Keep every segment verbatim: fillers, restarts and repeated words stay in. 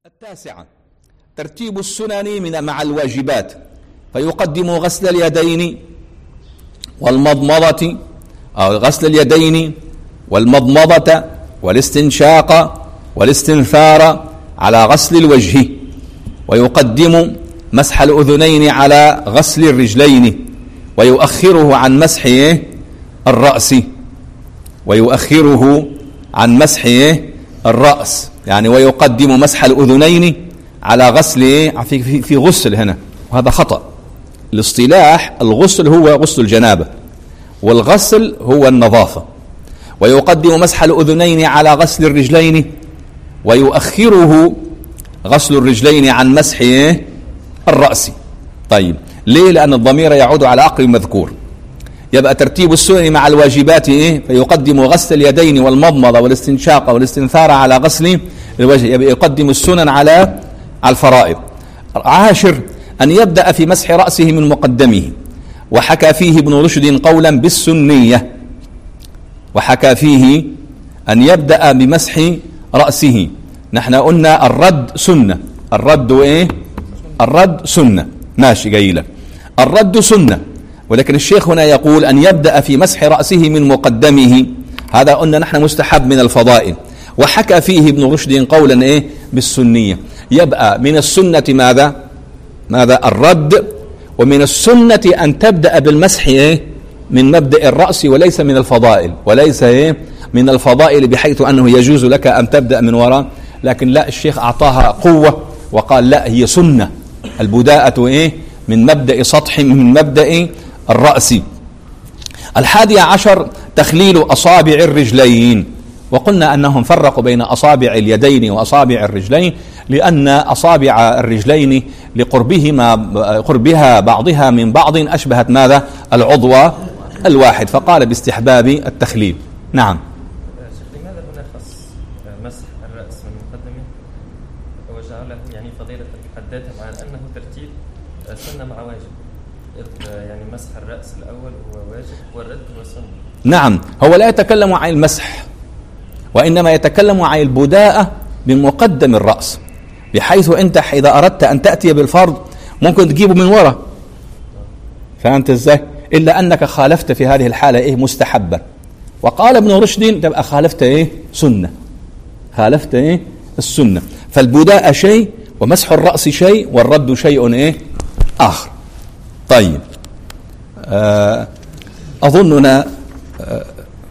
التاسعة ترتيب السنن من مع الواجبات، فيقدم غسل اليدين والمضمضة أو غسل اليدين والمضمضة والاستنشاق والاستنثار على غسل الوجه، ويقدم مسح الأذنين على غسل الرجلين، ويؤخره عن مسح الرأس ويؤخره عن مسح الرأس يعني ويقدم مسح الأذنين على غسل في, في, في غسل هنا، وهذا خطأ. الاصطلاح الغسل هو غسل الجنابة والغسل هو النظافة، ويقدم مسح الأذنين على غسل الرجلين، ويؤخره غسل الرجلين عن مسح الرأس. طيب ليه؟ لأن الضمير يعود على أقرب مذكور. يبقى ترتيب السنن مع الواجبات إيه؟ فيقدم غسل اليدين والمضمضة والاستنشاق والاستنثار على غسل الوجه، يبقى يقدم السنن على الفرائض. عاشر أن يبدأ في مسح رأسه من مقدمه، وحكى فيه ابن رشد قولا بالسنية، وحكى فيه أن يبدأ بمسح رأسه. نحن قلنا الرد سنة، الرد إيه؟ الرد سنة، ماشي جيلة، الرد سنة، ولكن الشيخ هنا يقول أن يبدأ في مسح رأسه من مقدمه، هذا قلنا نحن مستحب من الفضائل. وحكى فيه ابن رشد قولا إيه؟ بالسنية. يبقى من السنة ماذا؟ ماذا؟ الرد، ومن السنة أن تبدأ بالمسح إيه؟ من مبدأ الرأس، وليس من الفضائل، وليس إيه؟ من الفضائل بحيث أنه يجوز لك أن تبدأ من وراء، لكن لا، الشيخ أعطاها قوة وقال لا، هي سنة البداءة إيه؟ من مبدأ سطح، من مبدأ الرأس. الحادي عشر تخليل أصابع الرجلين، وقلنا أنهم فرقوا بين أصابع اليدين وأصابع الرجلين، لأن أصابع الرجلين لقربهما قربها بعضها من بعض أشبهت ماذا؟ العضو الواحد، فقال باستحباب التخليل. نعم. لماذا هنا خص مسح الرأس من مقدمه وجعله يعني فضيلة حددها مع أنه ترتيب سنة مع واجب؟ يعني مسح الرأس الأول هو واجب والرد هو سنة. نعم، هو لا يتكلم عن المسح، وإنما يتكلم عن البداءة من مقدم الرأس، بحيث أنت إذا أردت أن تأتي بالفرض ممكن تجيبه من وراء، فهمت إزاي؟ إلا أنك خالفت في هذه الحالة إيه؟ مستحبة. وقال ابن رشد تبقى خالفت إيه؟ سنة، خالفت إيه؟ السنة. فالبداءة شيء ومسح الرأس شيء والرد شيء إيه؟ آخر. طيب آه أظننا آه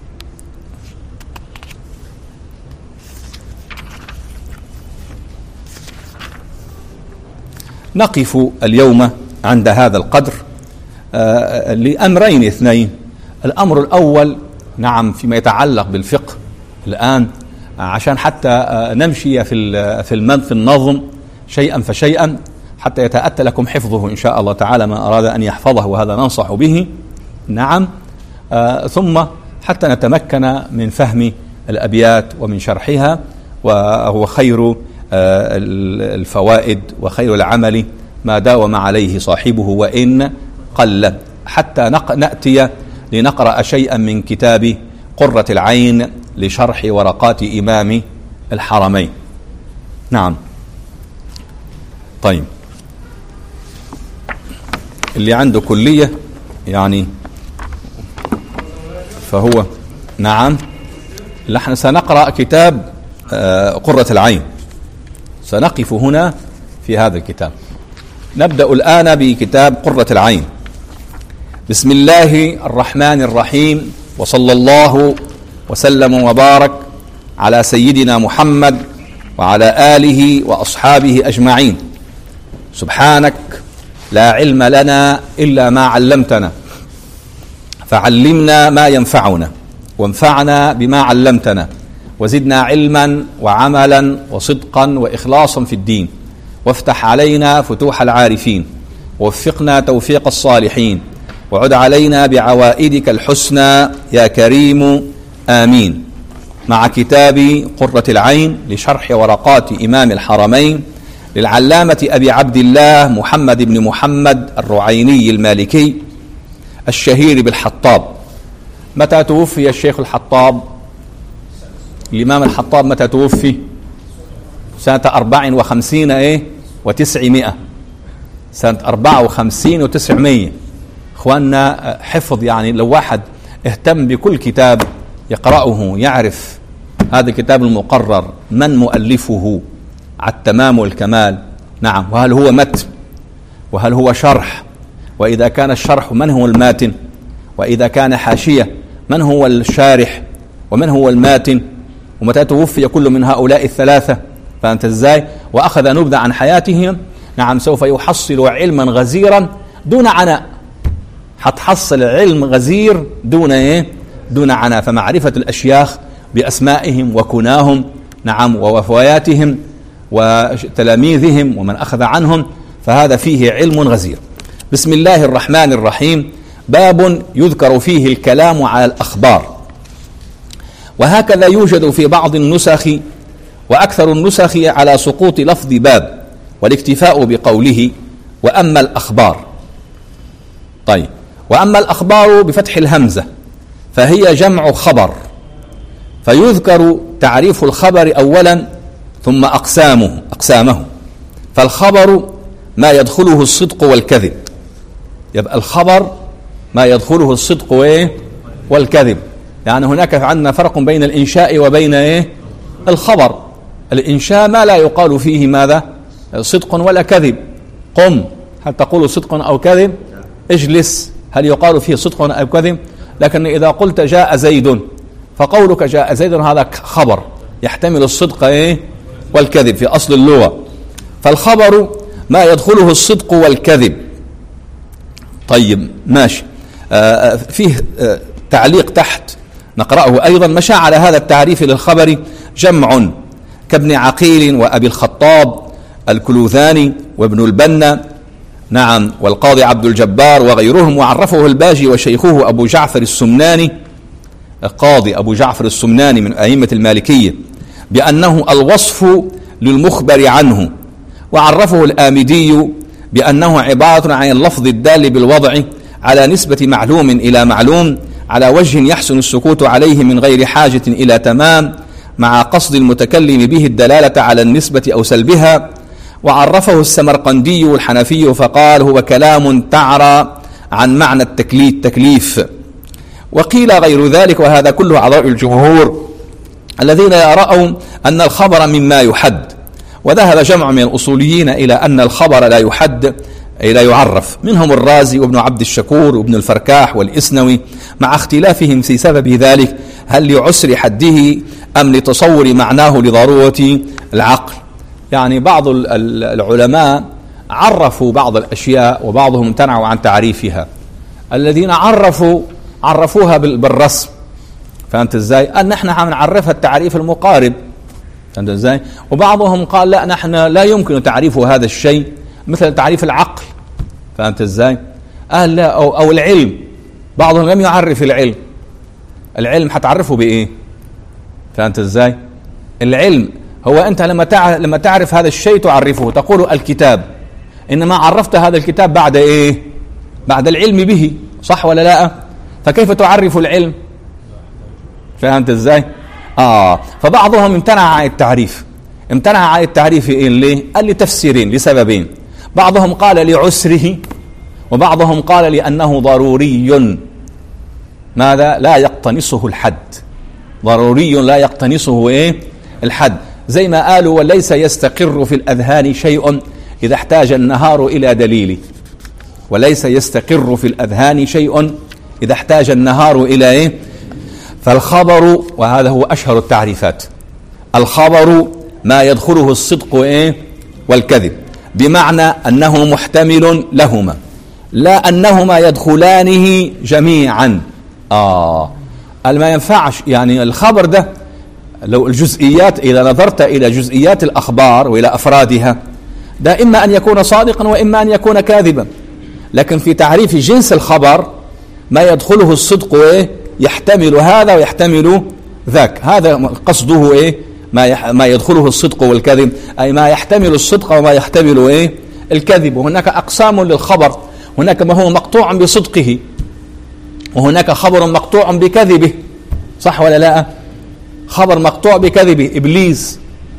نقف اليوم عند هذا القدر آه لأمرين اثنين. الأمر الأول نعم فيما يتعلق بالفقه الآن، عشان حتى آه نمشي في في النظم شيئا فشيئا حتى يتأتى لكم حفظه إن شاء الله تعالى ما أراد أن يحفظه، وهذا ننصح به. نعم آه ثم حتى نتمكن من فهم الأبيات ومن شرحها، وهو خير آه الفوائد وخير العمل ما داوم عليه صاحبه وإن قل، حتى نأتي لنقرأ شيئا من كتاب قرة العين لشرح ورقات إمام الحرمين. نعم. طيب اللي عنده كلية يعني فهو نعم، نحن سنقرأ كتاب قرة العين، سنقف هنا في هذا الكتاب. نبدأ الآن بكتاب قرة العين. بسم الله الرحمن الرحيم، وصلى الله وسلم وبارك على سيدنا محمد وعلى آله وأصحابه أجمعين. سبحانك لا علم لنا إلا ما علمتنا، فعلمنا ما ينفعنا وانفعنا بما علمتنا، وزدنا علما وعملا وصدقا وإخلاصا في الدين، وافتح علينا فتوح العارفين، ووفقنا توفيق الصالحين، وعد علينا بعوائدك الحسنى يا كريم آمين. مع كتاب قرة العين لشرح ورقات إمام الحرمين للعلامة أبي عبد الله محمد بن محمد الرعيني المالكي الشهير بالحطاب. متى توفي الشيخ الحطاب؟ الإمام الحطاب متى توفي؟ سنة أربع وخمسين إيه وتسعمائة، سنة أربعة وخمسين وتسعمائة. إخواننا حفظ، يعني لو واحد اهتم بكل كتاب يقرأه يعرف هذا الكتاب المقرر من مؤلفه على التمام والكمال. نعم، وهل هو متن وهل هو شرح، وإذا كان الشرح من هو الماتن، وإذا كان حاشية من هو الشارح ومن هو الماتن، ومتى توفي كل من هؤلاء الثلاثة. فأنت إزاي؟ وأخذ نبذة عن حياتهم. نعم، سوف يحصل علما غزيرا دون عناء، حتحصل علم غزير دون إيه؟ دون عناء. فمعرفة الأشياخ بأسمائهم وكناهم، نعم، ووفياتهم وتلاميذهم ومن أخذ عنهم، فهذا فيه علم غزير. بسم الله الرحمن الرحيم. باب يذكر فيه الكلام على الأخبار. وهكذا يوجد في بعض النسخ، وأكثر النسخ على سقوط لفظ باب والاكتفاء بقوله وأما الأخبار. طيب، وأما الأخبار بفتح الهمزة فهي جمع خبر، فيذكر تعريف الخبر أولا ثم أقسامه أقسامه فالخبر ما يدخله الصدق والكذب. يبقى الخبر ما يدخله الصدق والكذب. يعني هناك عندنا فرق بين الإنشاء وبين إيه؟ الخبر. الإنشاء ما لا يقال فيه ماذا؟ صدق ولا كذب. قم، هل تقول صدق أو كذب؟ اجلس، هل يقال فيه صدق أو كذب؟ لكن إذا قلت جاء زيد، فقولك جاء زيد هذا خبر يحتمل الصدق إيه؟ والكذب في أصل اللغة. فالخبر ما يدخله الصدق والكذب. طيب ماشي. آه فيه آه تعليق تحت نقرأه أيضا. مشى على هذا التعريف للخبر جمع كابن عقيل وأبي الخطاب الكلوذاني وابن البنا، نعم، والقاضي عبد الجبار وغيرهم. وعرفه الباجي وشيخه أبو جعفر السمناني، القاضي أبو جعفر السمناني من أئمة المالكية، بأنه الوصف للمخبر عنه. وعرفه الآمدي بأنه عبارة عن اللفظ الدال بالوضع على نسبة معلوم إلى معلوم على وجه يحسن السكوت عليه من غير حاجة إلى تمام، مع قصد المتكلم به الدلالة على النسبة أو سلبها. وعرفه السمرقندي الحنفي فقال هو كلام تعرى عن معنى التكليف. وقيل غير ذلك، وهذا كله على رأي الجمهور الذين يرون أن الخبر مما يحد. وذهب جمع من الأصوليين إلى أن الخبر لا يحد لا يعرف، منهم الرازي وابن عبد الشكور وابن الفركاح والإسنوي، مع اختلافهم في سبب ذلك، هل لعسر حده أم لتصور معناه لضرورة العقل. يعني بعض العلماء عرفوا بعض الأشياء وبعضهم امتنعوا عن تعريفها. الذين عرفوا عرفوها بالرسم، فهمت ازاي؟ أن نحن هنعرفها التعريف المقارب، فهمت ازاي؟ وبعضهم قال لا، نحن لا يمكن تعريف هذا الشيء مثل تعريف العقل، فهمت ازاي؟ قال لا، أو, أو العلم. بعضهم لم يعرف العلم. العلم هتعرفه بإيه؟ فهمت ازاي؟ العلم هو أنت لما تعرف لما تعرف هذا الشيء تعرفه، تقول الكتاب، إنما عرفت هذا الكتاب بعد إيه؟ بعد العلم به، صح ولا لا؟ فكيف تعرف العلم؟ فهمت ازاي؟ آه فبعضهم امتنع عن التعريف. امتنع عن التعريف إيه؟ ليه؟ قال لي تفسيرين لسببين. بعضهم قال لعسره، وبعضهم قال لأنه ضروري ماذا؟ لا يقتنصه الحد. ضروري لا يقتنصه إيه؟ الحد. زي ما قالوا وليس يستقر في الأذهان شيء إذا احتاج النهار إلى دليل. وليس يستقر في الأذهان شيء إذا احتاج النهار إلى إيه؟ فالخبر، وهذا هو أشهر التعريفات، الخبر ما يدخله الصدق إيه؟ والكذب، بمعنى أنه محتمل لهما، لا أنهما يدخلانه جميعا. آه ما ينفعش. يعني الخبر ده لو الجزئيات، إذا نظرت إلى جزئيات الأخبار وإلى أفرادها، ده إما أن يكون صادقا وإما أن يكون كاذبا. لكن في تعريف جنس الخبر ما يدخله الصدق إيه؟ يحتمل هذا ويحتمل ذاك. هذا قصده إيه؟ ما ما يدخله الصدق والكذب، أي ما يحتمل الصدق وما يحتمل إيه؟ الكذب. وهناك أقسام للخبر، هناك ما هو مقطوع بصدقه، وهناك خبر مقطوع بكذبه، صح ولا لا؟ خبر مقطوع بكذبه إبليس،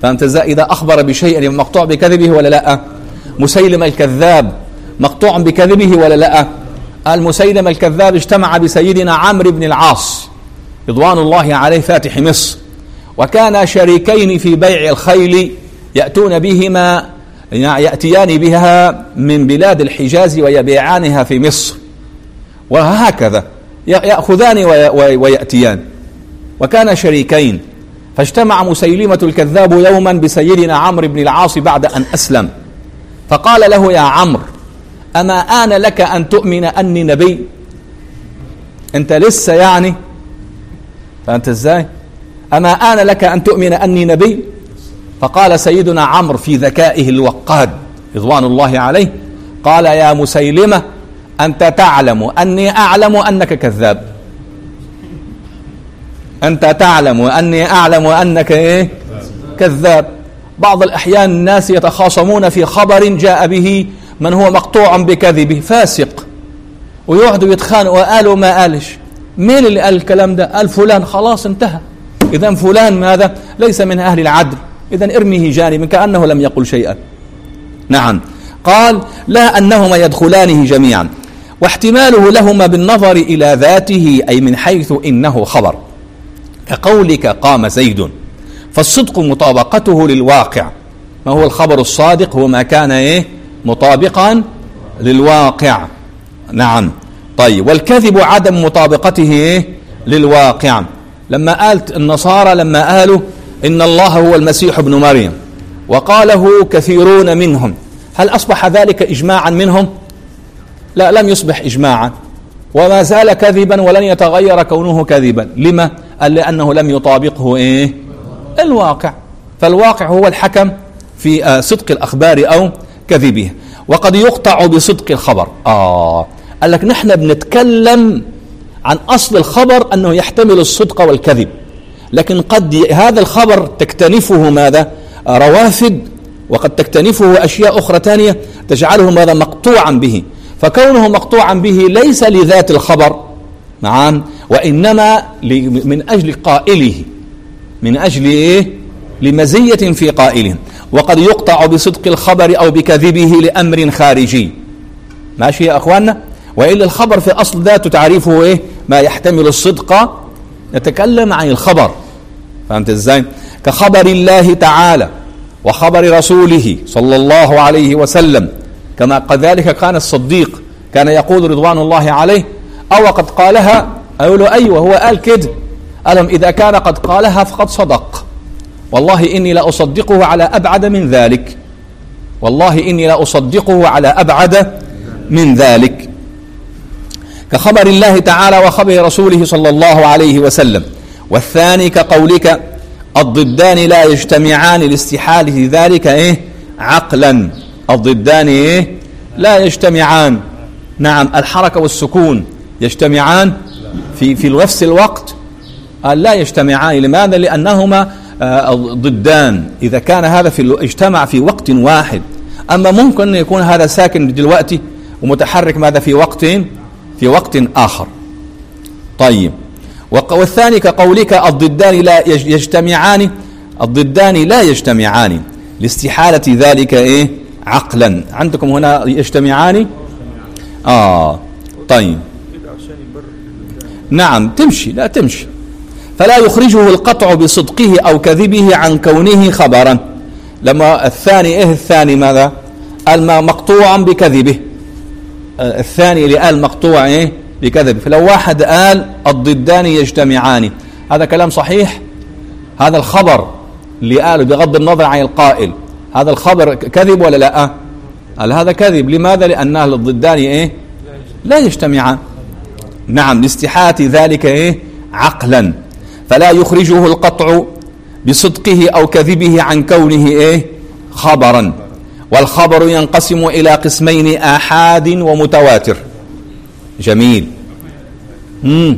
فهمت ازاي؟ إذا أخبر بشيء مقطوع بكذبه ولا لا؟ مسيلمة الكذاب مقطوع بكذبه ولا لا؟ المسيلمة الكذاب اجتمع بسيدنا عمرو بن العاص رضوان الله عليه فاتح مصر، وكان شريكين في بيع الخيل يأتون بهما يأتيان بها من بلاد الحجاز ويبيعانها في مصر، وهكذا يأخذان ويأتيان، وكان شريكين. فاجتمع مسيلمة الكذاب يوما بسيدنا عمرو بن العاص بعد أن أسلم، فقال له: يا عمرو، أما آن لك أن تؤمن أني نبي؟ أنت لسه يعني فأنت إزاي؟ أما آن لك أن تؤمن أني نبي؟ فقال سيدنا عمرو في ذكائه الوقاد رضوان الله عليه، قال: يا مسيلمة، أنت تعلم أني أعلم أنك كذاب، أنت تعلم أني أعلم أنك إيه؟ كذاب. بعض الأحيان الناس يتخاصمون في خبر جاء به من هو مقطوع بكذبه فاسق، ويقعدوا يتخانقوا وقالوا ما قالش. مين اللي قال الكلام ده؟ قال فلان. خلاص انتهى. إذن فلان ماذا؟ ليس من أهل العدل، إذن ارميه جانبا كأنه لم يقل شيئا. نعم. قال: لا، أنهما يدخلانه جميعا، واحتماله لهما بالنظر إلى ذاته، أي من حيث إنه خبر، كقولك قام زيد، فالصدق مطابقته للواقع. ما هو الخبر الصادق؟ هو ما كان إيه؟ مطابقا للواقع. نعم. طيب، والكذب عدم مطابقته إيه؟ للواقع. لما قالت النصارى لما قالوا إن الله هو المسيح ابن مريم وقاله كثيرون منهم، هل أصبح ذلك إجماعا منهم؟ لا، لم يصبح إجماعا، وما زال كذبا ولن يتغير كونه كذبا. لما؟ قال: لأنه لم يطابقه إيه؟ الواقع. فالواقع هو الحكم في صدق الأخبار أو كذبها. وقد يقطع بصدق الخبر. آه قال لك نحن بنتكلم عن أصل الخبر أنه يحتمل الصدق والكذب، لكن قد هذا الخبر تكتنفه ماذا؟ روافد، وقد تكتنفه أشياء أخرى تانية تجعله ماذا؟ مقطوعا به. فكونه مقطوعا به ليس لذات الخبر، نعم، وإنما من أجل قائله، من أجل إيه؟ لمزية في قائله. وقد يقطع بصدق الخبر أو بكذبه لأمر خارجي. ماشي يا أخواننا؟ وإلا الخبر في أصل ذاته تعريفه إيه؟ ما يحتمل الصدق. نتكلم عن الخبر، فهمت إزاي؟ كخبر الله تعالى وخبر رسوله صلى الله عليه وسلم، كما كذلك كان الصديق كان يقول رضوان الله عليه: أو قد قالها، أقول له أيوة هو قال كده، ألم إذا كان قد قالها فقد صدق، والله إني لا أصدقه على أبعد من ذلك، والله إني لا أصدقه على أبعد من ذلك. كخبر الله تعالى وخبر رسوله صلى الله عليه وسلم. والثاني كقولك الضدان لا يجتمعان لاستحالة ذلك إيه؟ عقلا. الضدان إيه؟ لا يجتمعان. نعم، الحركة والسكون يجتمعان في في نفس الوقت؟ لا يجتمعان. لماذا؟ لأنهما ضدان. إذا كان هذا في اجتمع في وقت واحد، أما ممكن أن يكون هذا ساكن دلوقتي ومتحرك ماذا في وقت في وقت آخر. طيب، والثاني كقولك الضدان لا يجتمعان. الضدان لا يجتمعان لاستحالة ذلك إيه؟ عقلا. عندكم هنا يجتمعان. آه طيب، نعم تمشي، لا تمشي. فلا يخرجه القطع بصدقه أو كذبه عن كونه خبرا. لما الثاني إيه؟ الثاني ماذا؟ المقطوعا بكذبه. الثاني اللي قال مقطوع إيه؟ بكذب. فلو واحد قال الضدان يجتمعان، هذا كلام صحيح؟ هذا الخبر اللي قاله بغض النظر عن القائل، هذا الخبر كذب ولا لا؟ قال هذا كذب. لماذا؟ لأنه الضدان إيه؟ لا يجتمعان. نعم، لاستحالة ذلك إيه؟ عقلا. فلا يخرجه القطع بصدقه أو كذبه عن كونه إيه؟ خبرا. والخبر ينقسم إلى قسمين: آحاد ومتواتر. جميل. مم.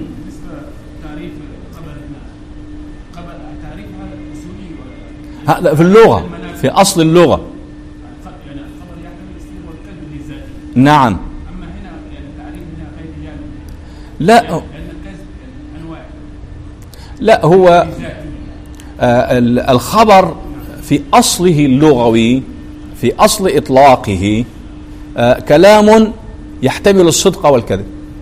هذا في اللغة، في أصل اللغة. نعم. لا لا هو آه الخبر في أصله اللغوي في أصل إطلاقه آه كلام يحتمل الصدق والكذب.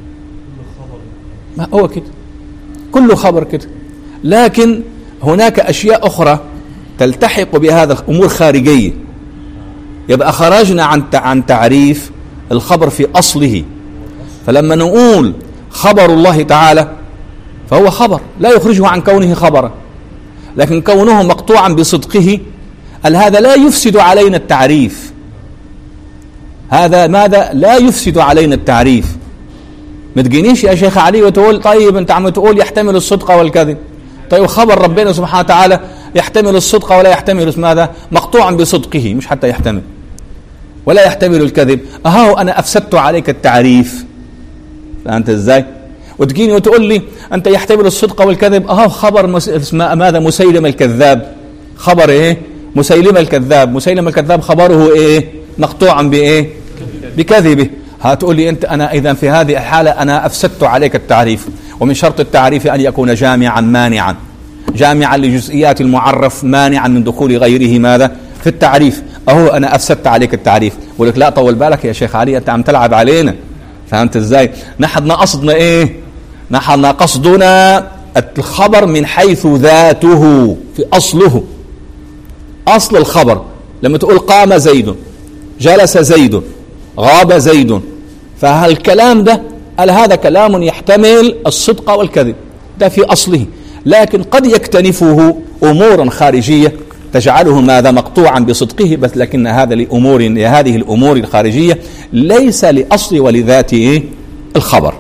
ما هو كده، كل خبر كده. لكن هناك أشياء أخرى تلتحق بهذا الأمور خارجية، يبقى خرجنا عن عن تعريف الخبر في أصله. فلما نقول خبر الله تعالى فهو خبر لا يخرجه عن كونه خبرا، لكن كونه مقطوعا بصدقه هذا لا يفسد علينا التعريف. هذا ماذا؟ لا يفسد علينا التعريف. ما تجينيش يا شيخ علي وتقول طيب انت عم تقول يحتمل الصدق والكذب، طيب خبر ربنا سبحانه وتعالى يحتمل الصدق ولا يحتمل ماذا؟ مقطوعا بصدقه، مش حتى يحتمل ولا يحتمل الكذب. اهو انا افسدت عليك التعريف. فانت ازاي؟ وتجيني وتقول لي انت يحتمل الصدق والكذب، اهو خبر مس... ماذا؟ مسيلمة الكذاب. خبر ايه؟ مسيلمة الكذاب. مسيلمة الكذاب خبره ايه؟ مقطوعا بايه؟ بكذبه. هتقول لي انت انا اذا في هذه الحالة انا افسدت عليك التعريف. ومن شرط التعريف ان يكون جامعا مانعا، جامعا لجزئيات المعرف مانعا من دخول غيره ماذا؟ في التعريف. اهو انا افسدت عليك التعريف. بقول لك لا طول بالك يا شيخ علي انت عم تلعب علينا. فهمت ازاي؟ نحن قصدنا ايه؟ نحن قصدنا الخبر من حيث ذاته في اصله، اصل الخبر. لما تقول قام زيد، جلس زيد، غاب زيد، فهالكلام ده قال هذا كلام يحتمل الصدق والكذب، ده في أصله. لكن قد يكتنفه أمور خارجية تجعله ماذا؟ مقطوعا بصدقه، بس لكن هذا لأمور هذه الأمور الخارجية ليس لأصل ولذات الخبر.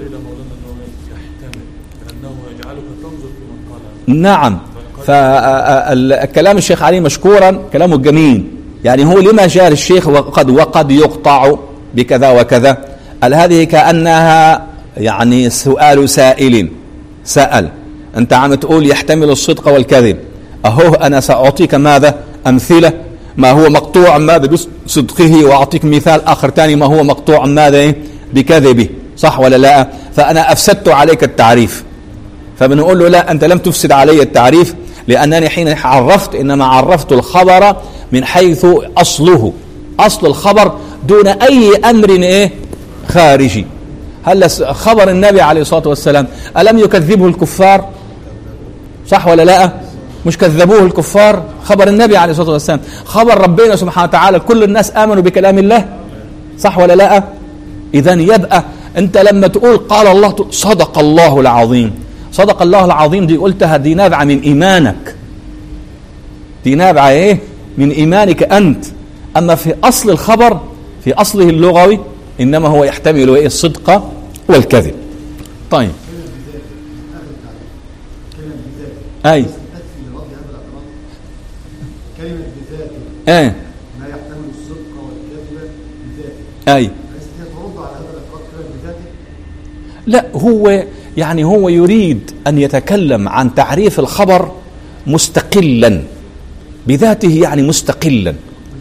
نعم. فالكلام الشيخ علي مشكورا كلامه جميل. يعني هو لما جاء الشيخ وقد وقد يقطع بكذا وكذا، قال هذه كأنها يعني سؤال سائل سأل، أنت عم تقول يحتمل الصدق والكذب، أهو أنا سأعطيك ماذا؟ أمثلة ما هو مقطوع ماذا بصدقه، وأعطيك مثال آخر تاني ما هو مقطوع ماذا؟ بكذبه. صح ولا لا؟ فأنا أفسدت عليك التعريف. فبنقول له لا، أنت لم تفسد علي التعريف، لأنني حين عرفت إنما عرفت الخبر من حيث أصله، أصل الخبر دون أي أمر إيه؟ خارجي. هل خبر النبي عليه الصلاة والسلام ألم يكذبه الكفار؟ صح ولا لا؟ مش كذبوه الكفار؟ خبر النبي عليه الصلاة والسلام. خبر ربنا سبحانه وتعالى كل الناس آمنوا بكلام الله، صح ولا لا؟ إذن يبقى أنت لما تقول قال الله صدق الله العظيم، صدق الله العظيم دي قلتها دي نابعة من إيمانك، دي نابعة إيه؟ من إيمانك أنت. أما في أصل الخبر في أصله اللغوي إنما هو يحتمل إيه؟ الصدق والكذب. طيب أي كلمة بذاته أي ما يحتمل الصدق والكذب بذاته، أي ترد على هذا الإطلاق كلمة بذاته؟ لا، هو يعني هو يريد أن يتكلم عن تعريف الخبر مستقلا بذاته، يعني مستقلا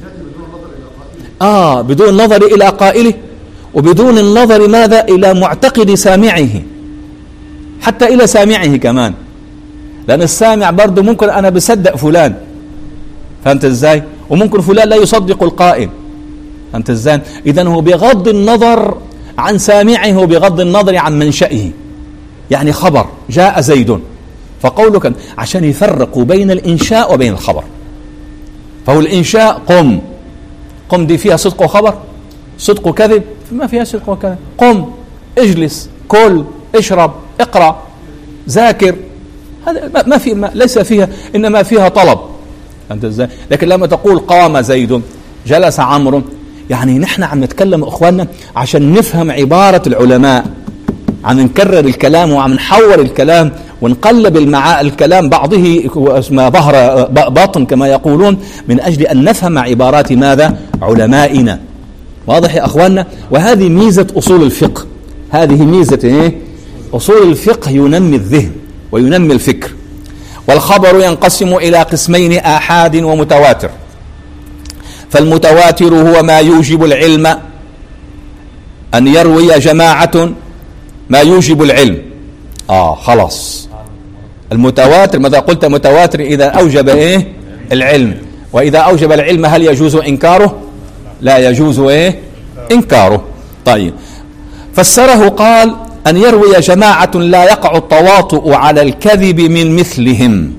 آه بدون نظر إلى قائله، وبدون النظر ماذا؟ إلى معتقد سامعه، حتى إلى سامعه كمان، لأن السامع برضو ممكن أنا بصدق فلان، فهمت إزاي؟ وممكن فلان لا يصدق القائل، فهمت إزاي؟ إذن هو بغض النظر عن سامعه وبغض النظر عن منشأه. يعني خبر جاء زيد، فقولك عشان يفرقوا بين الإنشاء وبين الخبر. فهو الإنشاء قم، قم دي فيها صدق وخبر، صدق وكذب ما فيها صدق وكذب. قم، اجلس، كل، اشرب، اقرأ، ذاكر، هذا ما في ما ليس فيها، إنما فيها طلب، فهمت إزاي؟ لكن لما تقول قام زيد، جلس عمرو، يعني نحن عم نتكلم أخواننا عشان نفهم عبارة العلماء، عم نكرر الكلام وعم نحور الكلام ونقلب المعا الكلام بعضه ما ظهر باطن كما يقولون، من أجل أن نفهم عبارات ماذا؟ علمائنا. واضح يا أخواننا؟ وهذه ميزة أصول الفقه، هذه ميزة إيه؟ أصول الفقه ينمي الذهن وينمي الفكر. والخبر ينقسم إلى قسمين: آحاد ومتواتر. فالمتواتر هو ما يوجب العلم، أن يروي جماعة ما يوجب العلم. آه خلاص، المتواتر ماذا قلت؟ متواتر إذا أوجب إيه؟ العلم. وإذا أوجب العلم هل يجوز إنكاره؟ لا يجوز إيه؟ إنكاره. طيب فسره قال أن يروي جماعة لا يقع التواطؤ على الكذب من مثلهم،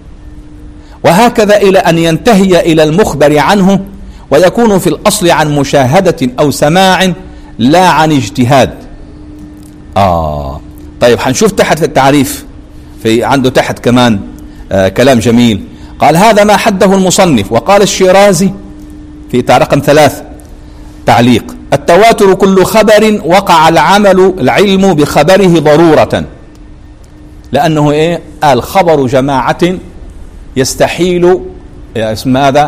وهكذا إلى أن ينتهي إلى المخبر عنه، ويكون في الأصل عن مشاهدة أو سماع لا عن اجتهاد. آه طيب حنشوف تحت في التعريف، في عنده تحت كمان آه كلام جميل. قال هذا ما حده المصنف. وقال الشيرازي في رقم ثلاث تعليق: التواتر كل خبر وقع العمل العلم بخبره ضرورة، لأنه إيه؟ قال خبر جماعة يستحيل اسم هذا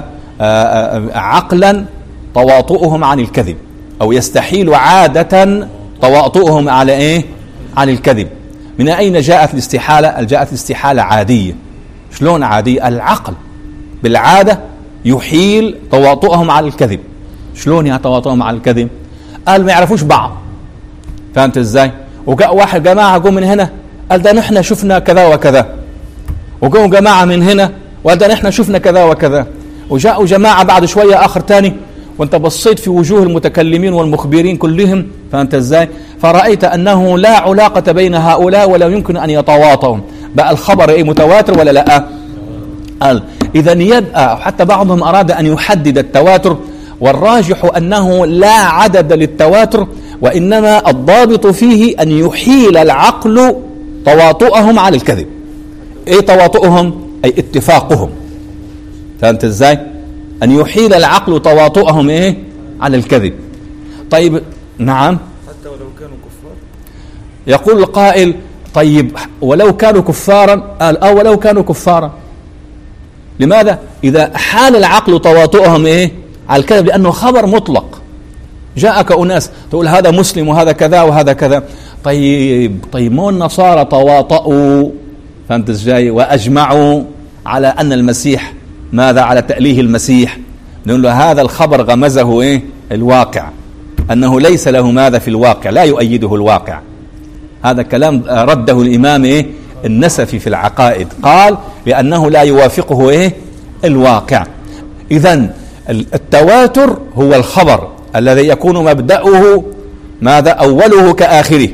عقلا تواطؤهم عن الكذب، أو يستحيل عادة تواطؤهم على إيه؟ عن الكذب. من أين جاءت الاستحالة؟ جاءت الاستحالة عادية. شلون عادية؟ العقل بالعادة يحيل تواطؤهم على الكذب. شلون يا تواطؤهم على الكذب؟ قال ما يعرفوش بعض. فهمت ازاي؟ وجاء واحد جماعة جو من هنا قال ده نحن شفنا كذا وكذا، وجاءوا جماعة من هنا وقال ده نحن شفنا كذا وكذا، وجاءوا جماعة بعد شوية آخر تاني، وانت بصيت في وجوه المتكلمين والمخبرين كلهم، فهمت ازاي؟ فرأيت أنه لا علاقة بين هؤلاء ولا يمكن أن يتواطؤوا. بقى الخبر ايه؟ متواتر ولا لا؟ قال إذا يبقى حتى بعضهم أراد أن يحدد التواتر، والراجح أنه لا عدد للتواتر، وإنما الضابط فيه أن يحيل العقل تواطؤهم على الكذب. إيه تواطؤهم؟ أي اتفاقهم. فهمت إزاي؟ أن يحيل العقل تواطؤهم إيه؟ على الكذب. طيب نعم، حتى ولو كانوا كفار. يقول القائل طيب ولو كانوا كفارا، قال أو ولو كانوا كفارا. لماذا؟ إذا حال العقل تواطؤهم إيه؟ على الكذب، لأنه خبر مطلق. جاءك أناس تقول هذا مسلم وهذا كذا وهذا كذا. طيب طيب مو النصارى تواطؤوا، فهمت ازاي؟ وأجمعوا على أن المسيح ماذا؟ على تأليه المسيح. نقول له هذا الخبر غمزه إيه؟ الواقع، أنه ليس له ماذا في الواقع، لا يؤيده الواقع. هذا كلام رده الإمام إيه؟ النسفي في العقائد، قال لأنه لا يوافقه إيه؟ الواقع. إذن التواتر هو الخبر الذي يكون مبدأه ماذا؟ أوله كآخره،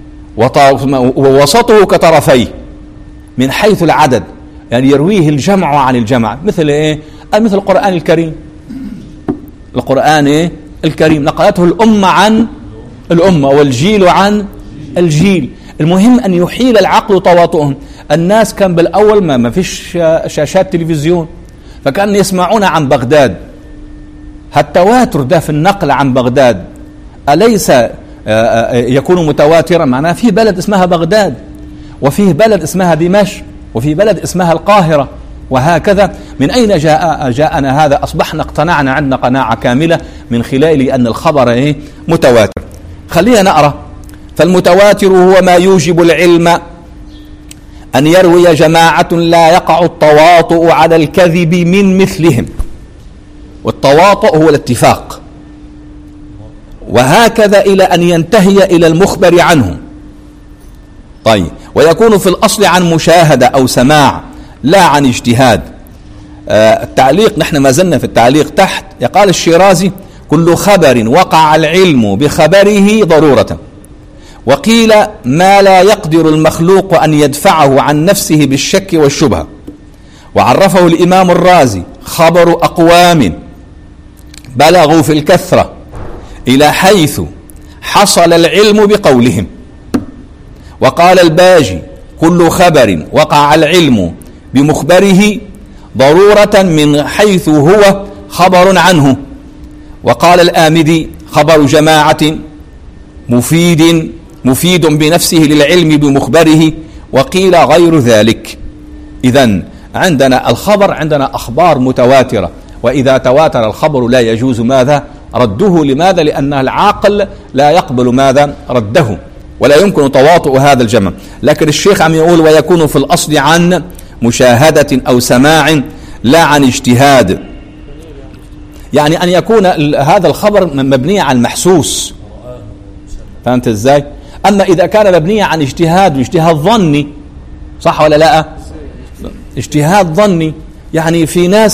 ووسطه كطرفيه من حيث العدد، يعني يرويه الجمع عن الجمع. مثل إيه؟ مثل القرآن الكريم. القرآن إيه؟ الكريم نقلته الأمة عن الأمة والجيل عن الجيل. المهم أن يحيل العقل تواطؤهم. الناس كان بالأول ما ما فيش شاشات تلفزيون، فكان يسمعون عن بغداد. التواتر ده في النقل عن بغداد أليس يكون متواترا؟ معناه في بلد اسمها بغداد، وفيه بلد اسمها دمشق، وفي بلد اسمها القاهرة، وهكذا. من أين جاء جاءنا هذا؟ أصبحنا اقتنعنا، عندنا قناعة كاملة من خلال أن الخبر إيه؟ متواتر. خلينا نقرأ. فالمتواتر هو ما يوجب العلم أن يروي جماعة لا يقع التواطؤ على الكذب من مثلهم. والتواطؤ هو الاتفاق، وهكذا إلى أن ينتهي إلى المخبر عنه. طيب ويكون في الأصل عن مشاهدة أو سماع لا عن اجتهاد. آه التعليق، نحن ما زلنا في التعليق تحت. يقال الشيرازي كل خبر وقع العلم بخبره ضرورة، وقيل ما لا يقدر المخلوق أن يدفعه عن نفسه بالشك والشبهة. وعرفه الإمام الرازي خبر أقوام بلغوا في الكثرة إلى حيث حصل العلم بقولهم. وقال الباجي كل خبر وقع العلم بمخبره ضرورة من حيث هو خبر عنه. وقال الآمدي خبر جماعة مفيد مفيد بنفسه للعلم بمخبره، وقيل غير ذلك. إذن عندنا الخبر، عندنا أخبار متواترة، وإذا تواتر الخبر لا يجوز ماذا؟ رده. لماذا؟ لأن العاقل لا يقبل ماذا؟ رده، ولا يمكن تواطؤ هذا الجمع. لكن الشيخ عم يقول ويكون في الأصل عن مشاهدة أو سماع لا عن اجتهاد، يعني أن يكون هذا الخبر مبني على المحسوس. فهمت ازاي؟ أما إذا كان مبني عن اجتهاد واجتهاد ظني، صح ولا لا؟ اجتهاد ظني، يعني في ناس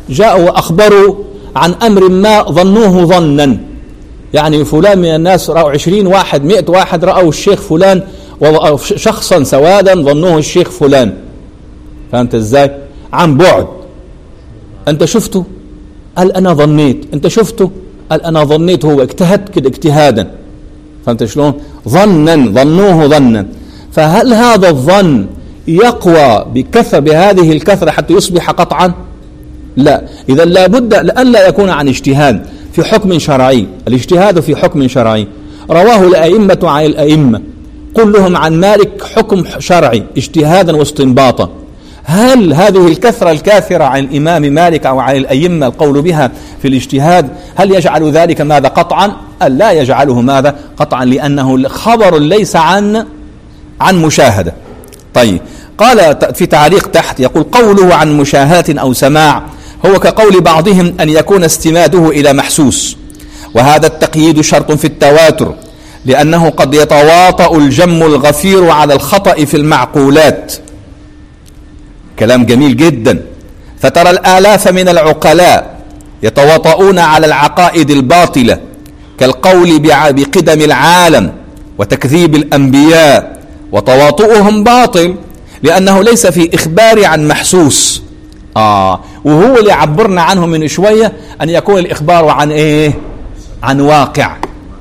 جاءوا وأخبروا عن أمر ما ظنوه ظنا، يعني فلان من الناس رأوا عشرين واحد مئة واحد رأوا الشيخ فلان شخصا سوادا ظنوه الشيخ فلان، فهمت ازاي؟ عن بعد. انت شفته؟ قال انا ظنيت. انت شفته؟ قال انا ظنيت. هو اجتهد كده اجتهادا، فهمت شلون؟ ظنا، ظنوه ظنا. فهل هذا الظن يقوى بكثرة بهذه الكثرة حتى يصبح قطعا؟ لا. إذا لابد لأن لا يكون عن اجتهاد في حكم شرعي. الاجتهاد في حكم شرعي رواه الأئمة عن الأئمة كلهم عن مالك حكم شرعي اجتهادا واستنباطا. هل هذه الكثرة الكاثرة عن الإمام مالك أو عن الأئمة القول بها في الاجتهاد هل يجعل ذلك ماذا قطعا؟ لا يجعله ماذا قطعا، لأنه خبر ليس عن عن مشاهدة. طيب، قال في تعليق تحت يقول قوله عن مشاهدة أو سماع هو كقول بعضهم أن يكون استماده إلى محسوس، وهذا التقييد شرط في التواتر، لأنه قد يتواطأ الجم الغفير على الخطأ في المعقولات. كلام جميل جدا. فترى الآلاف من العقلاء يتواطؤون على العقائد الباطلة كالقول بقدم العالم وتكذيب الأنبياء، وتواطؤهم باطل لأنه ليس في إخبار عن محسوس. آه وهو اللي عبرنا عنه من شوية أن يكون الإخبار عن إيه؟ عن واقع.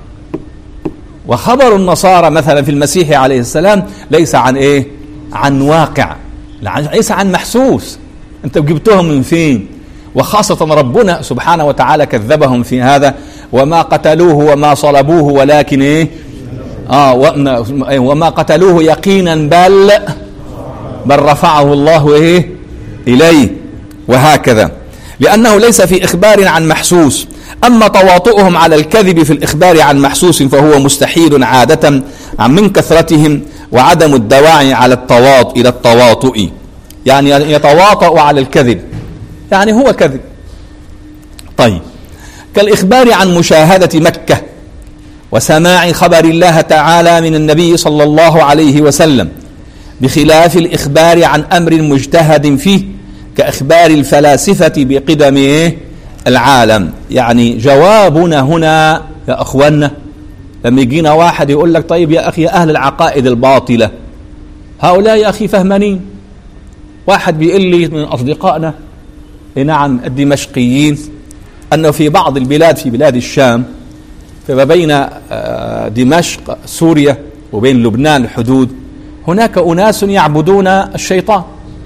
وخبر النصارى مثلا في المسيح عليه السلام ليس عن إيه؟ عن واقع، ليس عن محسوس. أنت جبتهم من فين؟ وخاصة ربنا سبحانه وتعالى كذبهم في هذا، وما قتلوه وما صلبوه ولكن إيه؟ آه وما قتلوه يقينا بل بل رفعه الله إيه؟ إليه، وهكذا، لأنه ليس في إخبار عن محسوس. أما تواطؤهم على الكذب في الإخبار عن محسوس فهو مستحيل عادة من كثرتهم وعدم الدواعي على التواطؤ إلى التواطؤ، يعني يتواطؤ على الكذب، يعني هو كذب. طيب، كالإخبار عن مشاهدة مكة وسماع خبر الله تعالى من النبي صلى الله عليه وسلم، بخلاف الإخبار عن أمر مجتهد فيه كإخبار الفلاسفة بقدم العالم. يعني جوابنا هنا يا أخوانا لما يجينا واحد يقول لك طيب يا أخي أهل العقائد الباطلة هؤلاء يا أخي فهمانين. واحد بيقول لي من أصدقائنا نعم الدمشقيين أنه في بعض البلاد في بلاد الشام فما بين دمشق سوريا وبين لبنان الحدود هناك أناس يعبدون الشيطان.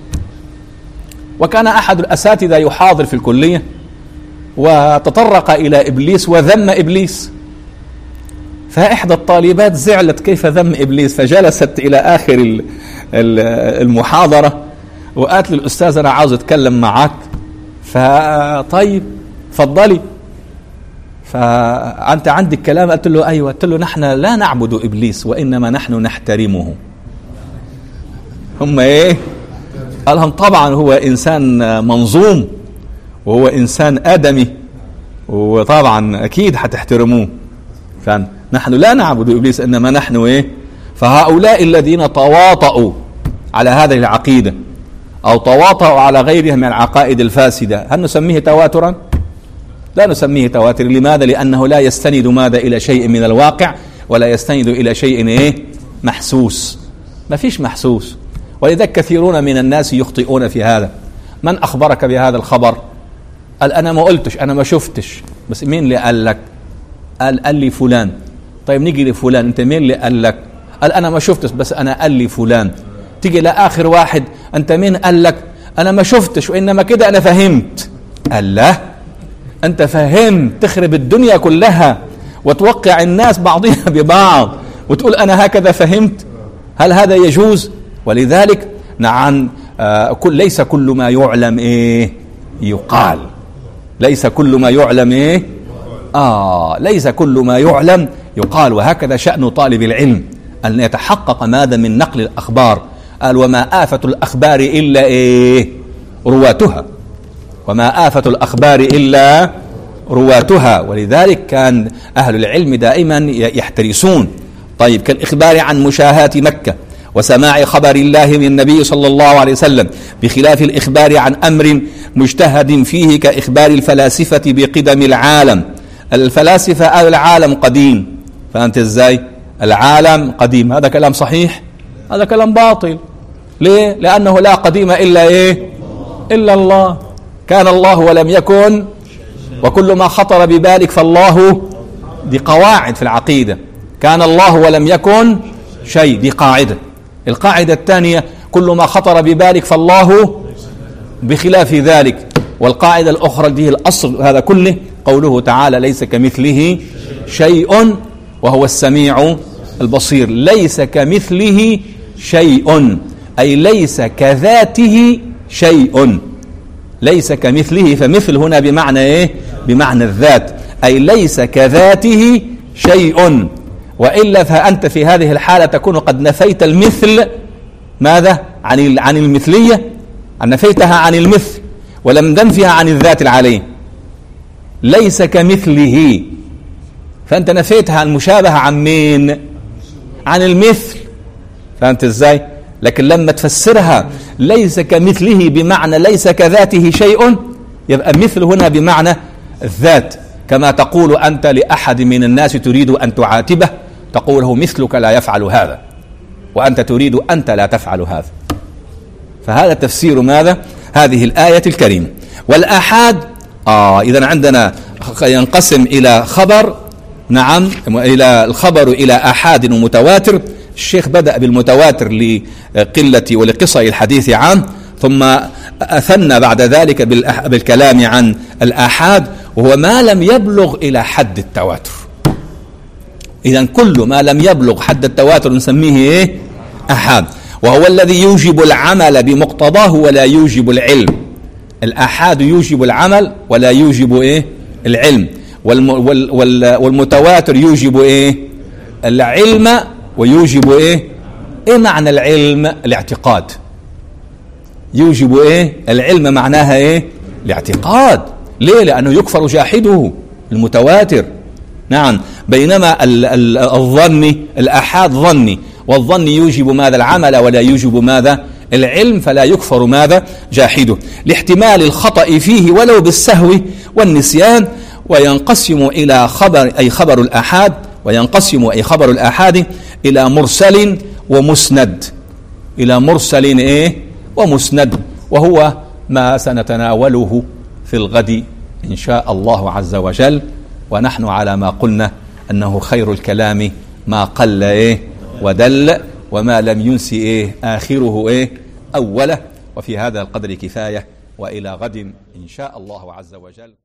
وكان أحد الأساتذة يحاضر في الكلية وتطرق إلى إبليس وذم إبليس، فإحدى الطالبات زعلت كيف ذم إبليس، فجلست إلى آخر المحاضرة وقالت للأستاذ أنا عاوز أتكلم معك. فطيب فضلي، فأنت عندك كلام؟ قلت له أيوة. قلت له نحن لا نعبد إبليس وإنما نحن نحترمه. هم إيه؟ قالهم طبعا هو إنسان منظوم وهو إنسان آدمي وطبعا أكيد هتحترموه. فنحن لا نعبد إبليس إنما نحن إيه؟ فهؤلاء الذين تواطؤوا على هذه العقيدة أو تواطؤوا على غيرها من العقائد الفاسدة هل نسميه تواترا؟ لا نسميه تواتر. لماذا؟ لأنه لا يستند ماذا إلى شيء من الواقع ولا يستند إلى شيء إيه؟ محسوس. ما فيش محسوس. ولذلك كثيرون من الناس يخطئون في هذا. من أخبرك بهذا الخبر؟ قال أنا ما قلتش، أنا ما شفتش، بس مين اللي قال لك؟ قال قال لي فلان. طيب نيجي لفلان، أنت مين اللي قال لك؟ قال أنا ما شفتش بس أنا قال لي فلان. تيجي لآخر واحد، أنت مين قال لك؟ أنا ما شفتش وإنما كده أنا فهمت. قال لا، أنت فهمت تخرب الدنيا كلها وتوقع الناس بعضها ببعض وتقول أنا هكذا فهمت. هل هذا يجوز؟ ولذلك نعم آه كل ليس كل ما يعلم إيه يقال. ليس كل ما يعلم إيه آه ليس كل ما يعلم يقال. وهكذا شأن طالب العلم أن يتحقق ماذا من نقل الأخبار. قال وما آفة الأخبار إلا إيه رواتها، وما آفة الأخبار إلا رواتها. ولذلك كان أهل العلم دائما يحترسون. طيب، كالإخبار عن مشاهاة مكة وسماع خبر الله من النبي صلى الله عليه وسلم، بخلاف الإخبار عن أمر مجتهد فيه كإخبار الفلاسفة بقدم العالم. الفلاسفة قالوا العالم قديم، فهمت ازاي؟ العالم قديم، هذا كلام صحيح؟ هذا كلام باطل. ليه؟ لأنه لا قديم إلا إيه؟ إلا الله. كان الله ولم يكن، وكل ما خطر ببالك فالله. دي قواعد في العقيدة. كان الله ولم يكن شيء، دي قاعدة. القاعدة الثانية كل ما خطر ببالك فالله بخلاف ذلك. والقاعدة الأخرى دي الأصل هذا كله، قوله تعالى ليس كمثله شيء وهو السميع البصير. ليس كمثله شيء أي ليس كذاته شيء. ليس كمثله، فمثل هنا بمعنى إيه؟ بمعنى الذات، أي ليس كذاته شيء. وإلا فأنت في هذه الحالة تكون قد نفيت المثل ماذا؟ عن عن المثلية، نفيتها عن المثل ولم تنفيها عن الذات العليه. ليس كمثله، فأنت نفيتها المشابهة عن مين؟ عن المثل. فهمت ازاي؟ لكن لما تفسرها ليس كمثله بمعنى ليس كذاته شيء، يبقى مثل هنا بمعنى الذات. كما تقول أنت لأحد من الناس تريد أن تعاتبه تقوله مثلك لا يفعل هذا، وأنت تريد أنت لا تفعل هذا. فهذا تفسير ماذا؟ هذه الآية الكريمة. والآحاد آه إذن عندنا ينقسم إلى خبر، نعم، إلى الخبر إلى آحاد ومتواتر. الشيخ بدأ بالمتواتر لقلة ولقصة الحديث عنه، ثم أثنى بعد ذلك بالكلام عن الآحاد، وهو ما لم يبلغ إلى حد التواتر. إذن كل ما لم يبلغ حد التواتر نسميه إيه؟ آحاد، وهو الذي يوجب العمل بمقتضاه ولا يوجب العلم. الآحاد يوجب العمل ولا يوجب إيه؟ العلم. والم وال وال والمتواتر يوجب إيه؟ العلم ويوجب إيه؟ إيه معنى العلم؟ الاعتقاد. يوجب إيه؟ العلم معناها إيه؟ الاعتقاد. ليه؟ لأنه يكفر جاحده المتواتر. نعم. بينما الظني الآحاد ظني، والظن يوجب ماذا؟ العمل ولا يوجب ماذا؟ العلم، فلا يكفر ماذا؟ جاحده، لاحتمال الخطأ فيه ولو بالسهو والنسيان. وينقسم إلى خبر أي خبر الآحاد، وينقسم أي خبر الآحاد إلى مرسل ومسند. إلى مرسل إيه؟ ومسند، وهو ما سنتناوله في الغد إن شاء الله عز وجل. ونحن على ما قلنا أنه خير الكلام ما قل إيه؟ ودل، وما لم ينسي إيه؟ آخره إيه؟ أوله. وفي هذا القدر كفاية، وإلى غد إن شاء الله عز وجل.